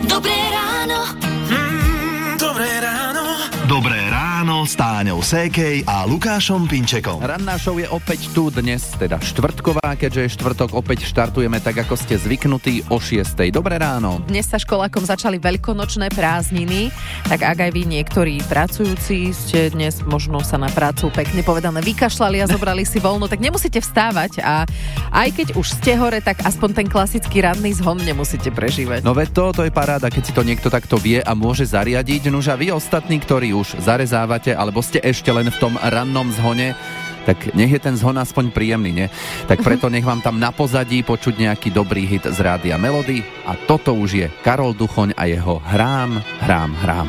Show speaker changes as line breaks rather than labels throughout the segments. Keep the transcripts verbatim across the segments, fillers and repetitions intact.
Dobré ráno.
Mm, dobré ráno.
Dobré ráno s Táňou Sékej a Lukášom Pinčekom.
Ranná show je opäť tu dnes, teda štvrtková, keďže je štvrtok, opäť štartujeme tak, ako ste zvyknutí o šiestej. Dobré ráno.
Dnes sa školákom začali veľkonočné prázdniny, tak ak aj vy niektorí pracujúci ste dnes možno sa na prácu pekne povedané vykašľali a zobrali si voľno, tak nemusíte vstávať a aj keď už ste hore, tak aspoň ten klasický ranný zhon nemusíte prežívať.
No veď to, to je paráda, keď si to niekto takto vie a môže zariadiť. Nož a vy ostatní, ktorí už zarezávate, alebo ste ešte len v tom rannom zhone, tak nech je ten zhon aspoň príjemný, nie? Tak preto nech vám tam na pozadí počuť nejaký dobrý hit z Rádia Melody a toto už je Karol Duchoň a jeho Hrám, hrám, hrám.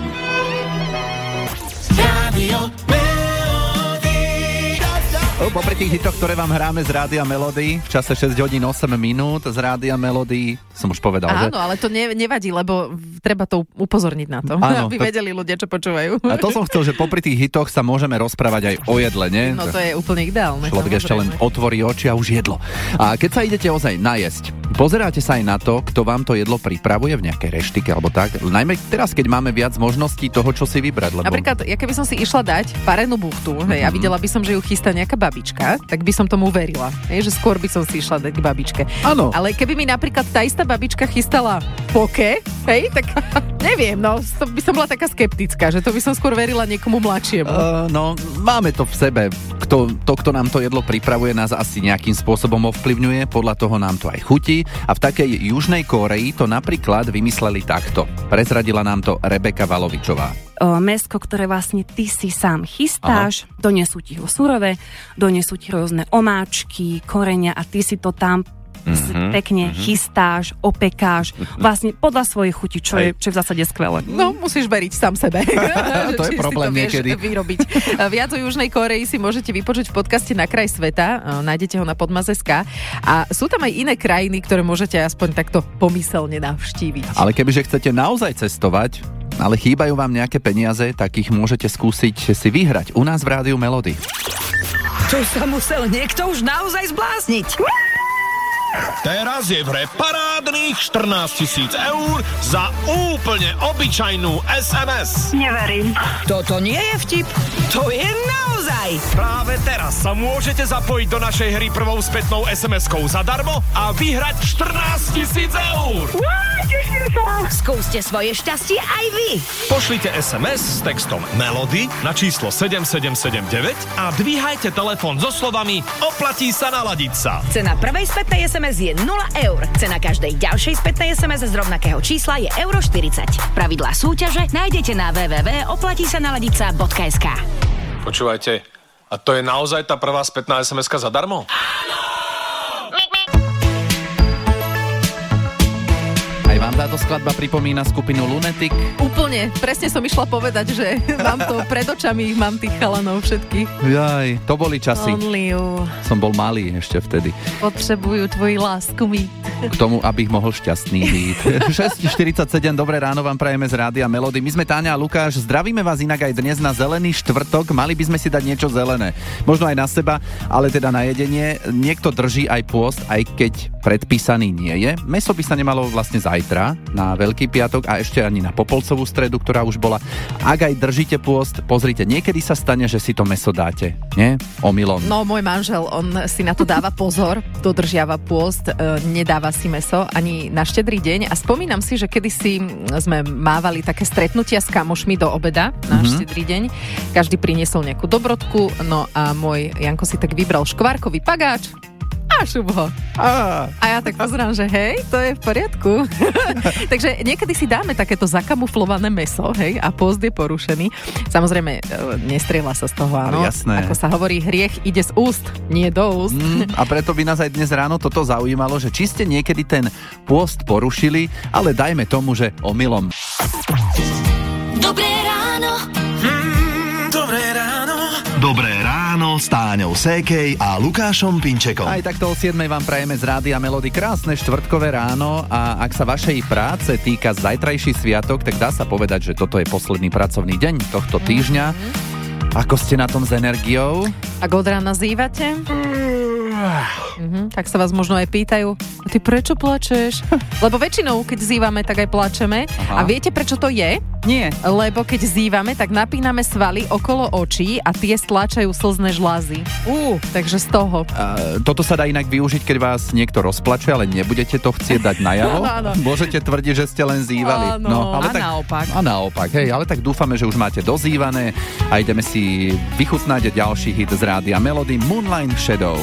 Radio
Popri tých hitoch, ktoré vám hráme z Rádia Melody v čase šesť hodín osem minút z Rádia Melody, som už povedal,
Áno,
že...
ale to ne, nevadí, lebo treba to upozorniť na to,
Áno,
aby
to...
vedeli ľudia, čo počúvajú.
A to som chcel, že popri tých hitoch sa môžeme rozprávať aj o jedle, nie?
No to je úplne ideálne.
Človek ešte len otvorí oči a už jedlo. A keď sa idete ozaj najesť, pozeráte sa aj na to, kto vám to jedlo pripravuje v nejakej reštike alebo tak. Najmä teraz, keď máme viac možností toho, čo si vybrať. Lebo...
Napríklad, ja keby som si išla dať parenú buchtu, hej, a videla by som, že ju chystá nejaká babička, tak by som tomu verila. Hej, že skôr by som si išla dať k babičke.
Áno.
Ale keby mi napríklad tá istá babička chystala poke, hej, tak neviem, no, to by som bola taká skeptická, že to by som skôr verila niekomu mladšiemu.
Uh, no, máme to v sebe. Kto, to, kto nám to jedlo pripravuje, nás asi nejakým spôsobom ovplyvňuje, podľa toho nám to aj chutí. A v takej Južnej Kórei to napríklad vymysleli takto. Prezradila nám to Rebeka Valovičová.
Mäsko, ktoré vlastne ty si sám chystáš, Aha. donesú ti ho surové, donesú ti rôzne omáčky, korenia a ty si to tam mm-hmm, pekne mm-hmm. chystáš, opekáš, vlastne podľa svojej chuti, čo je, čo je v zásade skvelé.
No, musíš veriť sám sebe.
To je problém
to
niekedy.
Vyrobiť. Viac o Južnej Kórei si môžete vypočuť v podcaste Na kraj sveta, nájdete ho na Podmaze bodka es ká a sú tam aj iné krajiny, ktoré môžete aspoň takto pomyselne navštíviť.
Ale kebyže chcete naozaj cestovať, ale chýbajú vám nejaké peniaze, tak ich môžete skúsiť si vyhrať u nás v Rádiu Melody.
To sa musel niekto už naozaj zblázniť.
Teraz je v hre parádnych štrnásť tisíc eur za úplne obyčajnú es em es.
Neverím. Toto nie je vtip, to je naozaj.
Práve teraz sa môžete zapojiť do našej hry prvou spätnou es em eskou zadarmo a vyhrať štrnásť tisíc eur.
Uá, teším sa. Skúste svoje šťastie aj vy.
Pošlite es em es s textom Melody na číslo sedem sedem sedem deväť a dvíhajte telefón so slovami oplatí sa naladiť sa.
Cena prvej spätnej es em es je nula eur. Cena každej ďalšej spätnej es em es z rovnakého čísla je euro štyridsať. Pravidlá súťaže nájdete na w w w bodka oplatí sa naladiť sa bodka es ká.
Počúvajte, a to je naozaj tá prvá spätná es em eska zadarmo?
Áno! Aj vám táto skladba pripomína skupinu Lunatic?
Úplne, presne som išla povedať, že mám to pred očami, mám tých chalanov všetkých.
Jaj, to boli časy.
Only you.
Som bol malý ešte vtedy.
Potrebujú tvoji lásku mi.
K tomu, aby mohol šťastný byť. šesť štyridsaťsedem, dobré ráno vám prajeme z Rádia Melody. My sme Táňa a Lukáš, zdravíme vás inak aj dnes na zelený štvrtok. Mali by sme si dať niečo zelené. Možno aj na seba, ale teda na jedenie. Niekto drží aj pôst, aj keď predpísaný nie je. Mäso by sa nemalo vlastne zajtra na Veľký piatok a ešte ani na Popolcovú stredu, ktorá už bola. Ak aj držíte pôst, pozrite, niekedy sa stane, že si to mäso dáte. Nie? Omylom.
No, môj manžel, on si na to dáva pozor, dodržiava pôst, e, nedáva si mäso ani na štedrý deň a spomínam si, že kedysi sme mávali také stretnutia s kamošmi do obeda na mm-hmm. štedrý deň. Každý priniesol nejakú dobrodku, no a môj Janko si tak vybral škvárkový pagáč a šup ho. A, a ja tak pozerám, že hej, to je v poriadku. Takže niekedy si dáme takéto zakamuflované mäso, hej, a pôst je porušený. Samozrejme, nestrieľa sa z toho, áno.
Jasné.
Ako sa hovorí, hriech ide z úst, nie do úst.
Mm, a preto by nás aj dnes ráno toto zaujímalo, že či ste niekedy ten pôst porušili, ale dajme tomu, že omylom.
Dobré ráno.
Mm, dobré ráno.
Dobré ráno s Táňou Sékej a Lukášom Pinčekom.
Aj takto o siedmej vám prajeme z Rádia Melody krásne štvrtkové ráno a ak sa vašej práce týka zajtrajší sviatok, tak dá sa povedať, že toto je posledný pracovný deň tohto týždňa. Ako ste na tom s energiou?
Ak od rána zývate? Mhm, tak sa vás možno aj pýtajú, a ty prečo plačeš? Lebo väčšinou, keď zývame, tak aj plačeme. Aha. A viete, prečo to je?
Nie.
Lebo keď zývame, tak napíname svaly okolo očí a tie stláčajú slzné žlázy. Ú, takže z toho.
Uh, toto sa dá inak využiť, keď vás niekto rozplače, ale nebudete to chcieť dať najavo. Môžete tvrdiť, že ste len zývali.
Áno, no, ale
a
tak, naopak.
A naopak, hej, ale tak dúfame, že už máte dozývané a ideme si vychutnať ďalší hit z rádia Melody Moonlight Shadow.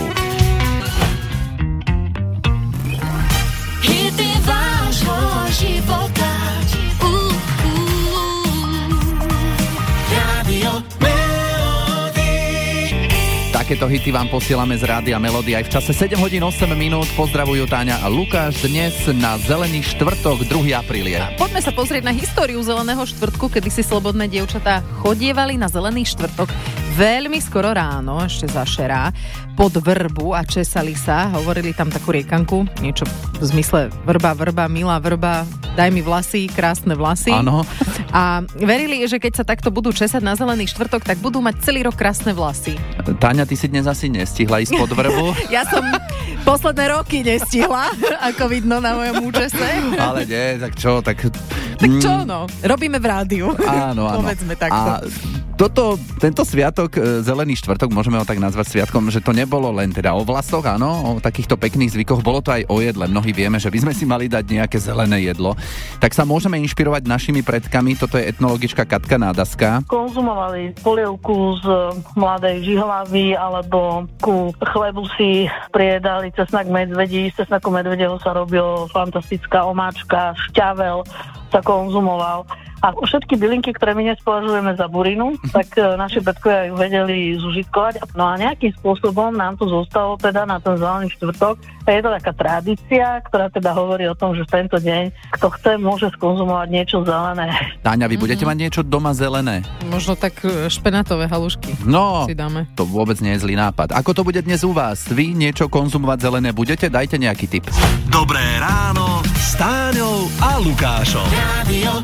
Hity vášho života. Uh, uh, Rádio Melody.
Takéto hity vám posielame z rádia Melody aj v čase sedem hodín osem minút. Pozdravujú Táňa a Lukáš dnes na Zelený štvrtok, druhého aprília.
Poďme sa pozrieť na históriu Zeleného štvrtku, kedy si slobodné dievčatá chodievali na Zelený štvrtok veľmi skoro ráno, ešte za šerá, pod vrbu a česali sa. Hovorili tam takú riekanku, niečo v zmysle vrba, vrba, milá vrba, daj mi vlasy, krásne vlasy.
Áno.
A verili, že keď sa takto budú česať na Zelený štvrtok, tak budú mať celý rok krásne vlasy.
Táňa, ty si dnes asi nestihla ísť pod vrbu?
Ja som posledné roky nestihla, ako vidno na mojom účese.
Ale nie, tak čo, tak...
Tak čo, no? Robíme v rádiu.
Áno, áno.
Povedzme takto.
A toto, tento sviatok, Zelený štvrtok, môžeme ho tak nazvať sviatkom, že to nebolo len teda o vlasoch, áno, o takýchto pekných zvykoch, bolo to aj o jedle. Mnohí vieme, že by sme si mali dať nejaké zelené jedlo. Tak sa môžeme inšpirovať našimi predkami, toto je etnologička Katka Nádaska.
Konzumovali polievku z mladej žihlavy alebo ku chlebu si priedali cesnak medvedí, z cesnaku medvedieho sa robil fantastická omáčka, šťavel sa konzumoval. A všetky bylinky, ktoré my dnes považujeme za burinu, tak naši predkovia ju vedeli zužitkovať. No a nejakým spôsobom nám to zostalo teda na ten Zelený štvrtok. A je to taká tradícia, ktorá teda hovorí o tom, že v tento deň, kto chce, môže skonzumovať niečo zelené.
Táňa, vy budete mm-hmm. mať niečo doma zelené?
Možno tak špenátové halušky.
No,
si dáme.
To vôbec nie je zlý nápad. Ako to bude dnes u vás? Vy niečo konzumovať zelené budete? Dajte nejaký tip.
Dobré ráno s Táňou a Lukášom. Rádio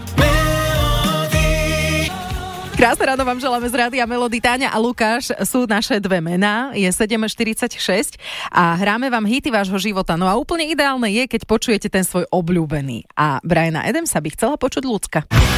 Krásne ráno vám želáme z rádia Melody. Táňa a Lukáš sú naše dve mená. Je sedem štyridsaťšesť a hráme vám hity vášho života. No a úplne ideálne je, keď počujete ten svoj obľúbený. A Briana Adamsa by chcela počuť ľudská.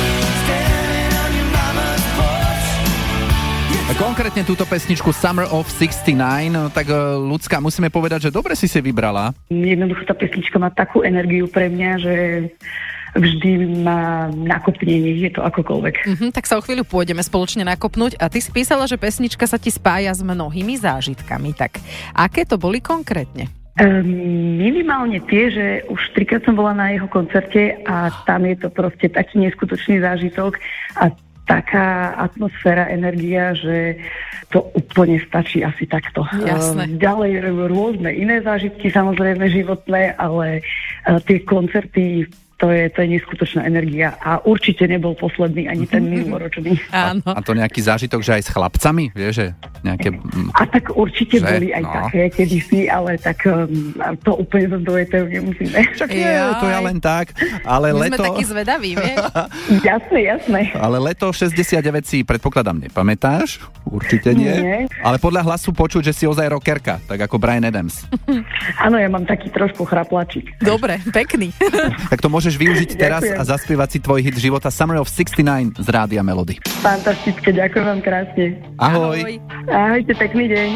Konkrétne túto pesničku Summer of šesťdesiatdeväť, no tak ľudská, musíme povedať, že dobre si si vybrala.
Jednoducho tá pesnička má takú energiu pre mňa, že vždy má nakopnenie, je to akokoľvek.
Mm-hmm, tak sa o chvíľu pôjdeme spoločne nakopnúť a ty si písala, že pesnička sa ti spája s mnohými zážitkami. Tak aké to boli konkrétne?
Um, minimálne tie, že už trikrát som bola na jeho koncerte a tam je to proste taký neskutočný zážitok a taká atmosféra, energia, že to úplne stačí asi takto.
Jasné.
Um, ďalej rôzne iné zážitky, samozrejme životné, ale uh, tie koncerty, to je, to je neskutočná energia a určite nebol posledný ani ten minuloročný.
Áno.
A, a to nejaký zážitok, že aj s chlapcami, vieš, že nejaké...
A tak určite
že?
boli aj no. také kedysi, ale tak um, to úplne do dojete nemusíme.
Čak nie, to ja len tak, ale
My
leto...
sme takí zvedaví, vieš?
Jasné, jasné.
Ale leto šesťdesiatdeväť si predpokladám nepamätáš? Určite nie. nie. Ale podľa hlasu počuť, že si ozaj rockerka, tak ako Brian Adams.
Áno, ja mám taký trošku chraplačík.
Dobre, pekný.
Tak to môžeš využiť teraz a zaspievať si tvoj hit života Summer of šesťdesiatdeväť z rádia Melody.
Fantastické, ďakujem vám krásne.
Ahoj.
Ahoj.
Ahojte, pekný deň.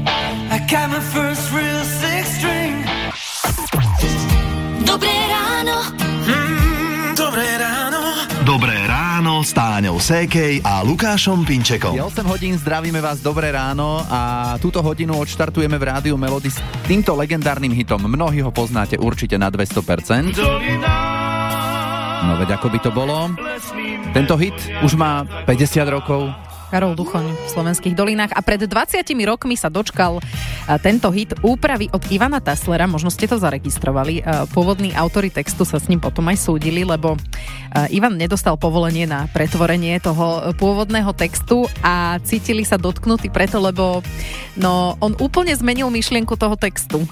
Dobré ráno.
Mm, dobré ráno.
Dobré ráno s Táňou Sékej a Lukášom Pinčekom.
Je osem hodín, zdravíme vás, dobré ráno a túto hodinu odštartujeme v rádiu Melody s týmto legendárnym hitom. Mnohí ho poznáte určite na dvesto percent. No veď ako by to bolo? Tento hit už má päťdesiat rokov.
Karol Duchoň v Slovenských dolinách a pred dvadsiatimi rokmi sa dočkal tento hit úpravy od Ivana Tasslera, možno ste to zaregistrovali. Pôvodní autori textu sa s ním potom aj súdili, lebo Ivan nedostal povolenie na pretvorenie toho pôvodného textu a cítili sa dotknutí preto, lebo no, on úplne zmenil myšlienku toho textu.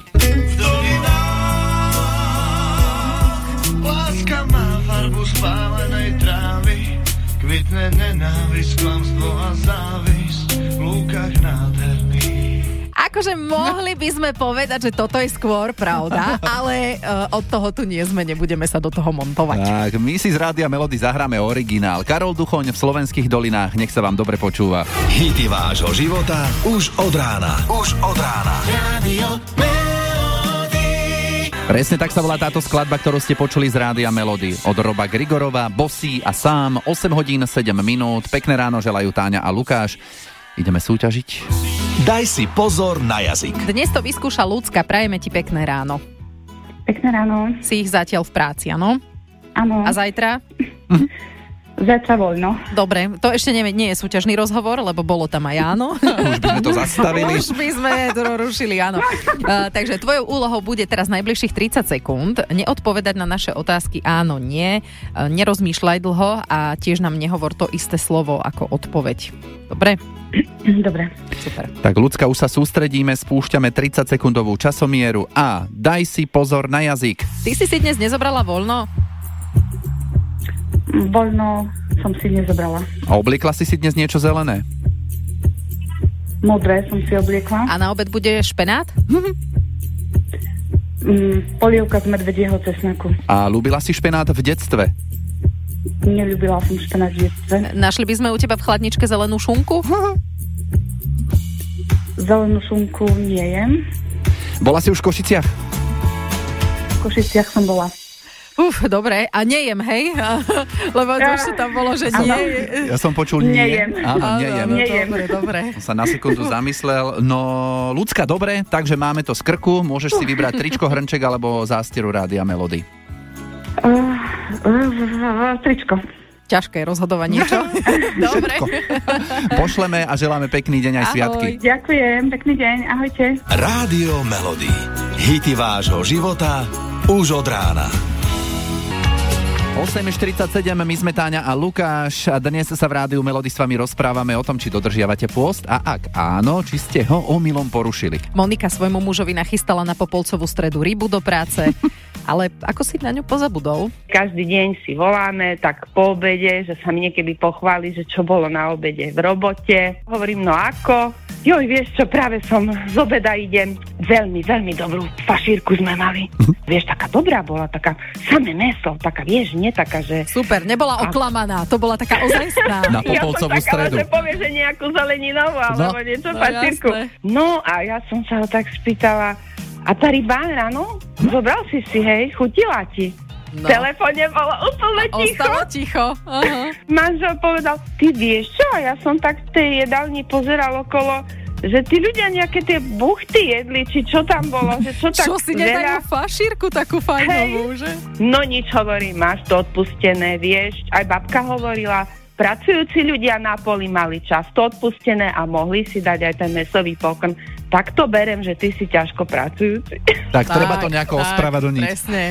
Láska má farbu spálenej trávy, kvitne nenávisť, klamstvo a závisť v lúkach nádherných.
Akože mohli by sme povedať, že toto je skôr pravda, ale uh, od toho tu nie sme, nebudeme sa do toho montovať.
Tak, my si z Rádia Melody zahráme originál. Karol Duchoň v Slovenských dolinách, nech sa vám dobre počúva.
Hity vášho života už od rána. Už od rána.
Radio Melody.
Presne tak sa volá táto skladba, ktorú ste počuli z Rádia Melody. Od Roba Grigorova, Bossy a Sám, osem hodín sedem minút. Pekné ráno želajú Táňa a Lukáš. Ideme súťažiť.
Daj si pozor na jazyk.
Dnes to vyskúša Ľudská, prajeme ti pekné ráno.
Pekné ráno.
Si ich zatiaľ v práci, áno?
Áno.
A zajtra?
Zajtra voľno.
Dobre, to ešte nie, nie je súťažný rozhovor, lebo bolo tam aj áno.
Už by sme to zastavili.
Už by sme to rušili, áno. Uh, takže tvojou úlohou bude teraz najbližších tridsať sekúnd neodpovedať na naše otázky áno, nie. Uh, nerozmýšľaj dlho a tiež nám nehovor to isté slovo ako odpoveď. Dobre?
Dobre.
Super.
Tak Ľudská, už sa sústredíme, spúšťame tridsaťsekundovú časomieru a daj si pozor na jazyk.
Ty si si dnes nezobrala voľno?
Voľno som si nezobrala.
A obliekla si si dnes niečo zelené?
Modré som si obliekla.
A na obed bude špenát?
Mm, polievka z medvedieho cesnaku.
A ľúbila si špenát v detstve?
Neľúbila som špenát v detstve.
Našli by sme u teba v chladničke zelenú šunku?
Zelenú šunku nie jem.
Bola si už v Košiciach?
V Košiciach som bola.
Uf, dobre. A nejem, hej? Lebo to už tam bolo, že nie.
Ja som počul nie.
Nejem.
Áno, nejem.
Áno, dobre, dobre.
Som sa na sekundu zamyslel. No, Ľudská, dobre, takže máme to z krku. Môžeš si vybrať tričko, hrnček alebo zásteru Rádia Melody.
Uh, uh, tričko.
Ťažké rozhodovanie, čo? Dobre.
Pošleme a želáme pekný deň aj
Ahoj.
sviatky.
Ďakujem, pekný deň, ahojte.
Rádio Melody. Hity vášho života už od rána.
osem štyridsaťsedem, my sme Táňa a Lukáš a dnes sa v Rádiu Melody s vami rozprávame o tom, či dodržiavate pôst a ak áno, či ste ho omylom porušili.
Monika svojmu mužovi nachystala na Popolcovú stredu rybu do práce, ale ako si na ňu pozabudol?
Každý deň si voláme, tak po obede, že sa mi niekedy pochváli, že čo bolo na obede v robote. Hovorím, no ako? Joj, vieš čo, práve som z obeda idem. Veľmi, veľmi dobrú fašírku sme mali. Vieš, taká dobrá bola, taká samé mäso, taká, vieš, nie taká, že...
Super, nebola oklamaná, to bola taká ozajstná.
Na Popolcovú
ja
stredu.
Ja som taká, že povie, že nejakú zeleninovú, alebo
No.
niečo,
No,
fašírku.
jasné.
No a ja som sa ho tak spýtala, a tá ryba ráno, zobral si si, hej, chutila ti.
No.
V telefóne bolo úplne ticho.
Ostalo ticho. Aha.
Manžel povedal, ty vieš čo, ja som tak v tej jedálni pozeral okolo, že tí ľudia nejaké tie buchty jedli, či čo tam bolo, že čo tak
Čo si nedajú fašírku takú fajnovú, že?
No nič, hovorím, máš to odpustené, vieš, aj babka hovorila, pracujúci ľudia na poli mali často odpustené a mohli si dať aj ten mäsový pokrm. Tak to berem, že ty si ťažko pracujúci.
Tak, tak treba to nejako ospravedlniť.
Presne.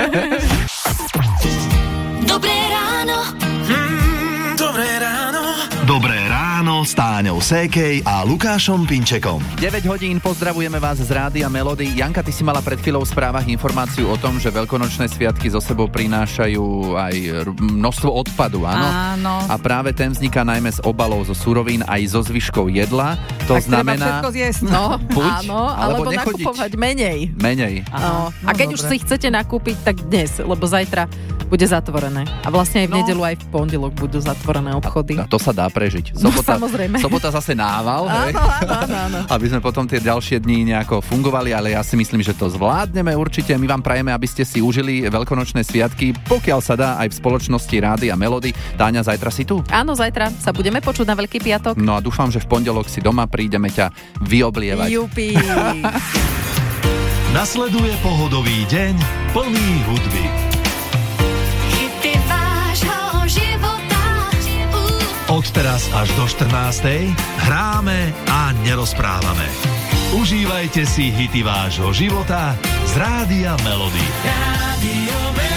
Dobré ráno.
Mm, dobré ráno. Dobré ráno s Táňou Sékej a Lukášom Pinčekom.
deväť hodín, pozdravujeme vás z Rádia Melody. Janka, ty si mala pred chvíľou v správach informáciu o tom, že veľkonočné sviatky so sebou prinášajú aj r- množstvo odpadu, áno?
Áno.
A práve ten vzniká najmä z obalov, zo surovín aj zo zvyškov jedla. To
Tak
znamená...
treba všetko zjesť, no.
Buď,
Áno,
alebo
alebo
nechodiť.
nakupovať menej.
Menej.
No. A keď už
dobre.
si chcete nakúpiť, tak dnes, lebo zajtra bude zatvorené. A vlastne aj v
No.
nedelu, aj v pondelok budú zatvorené obchody.
A to sa dá prežiť.
No,
Sobota,
samozrejme.
sobota zase nával, hej?
Áno, áno, áno, áno.
Aby sme potom tie ďalšie dni nejako fungovali, ale ja si myslím, že to zvládneme určite. My vám prajeme, aby ste si užili veľkonočné sviatky, pokiaľ sa dá aj v spoločnosti Rádia Melody. Táňa, zajtra si tu?
Áno, zajtra sa budeme počuť na Veľký piatok.
No a dúfam, že v pondelok si doma prídeme ťa vyoblievať.
Jupi.
Nasleduje pohodový deň plný hudby.
Hity vášho života. Uh.
Od teraz až do štrnástej hráme a nerozprávame. Užívajte si hity vášho života z Rádia Melody.
Radio Melody.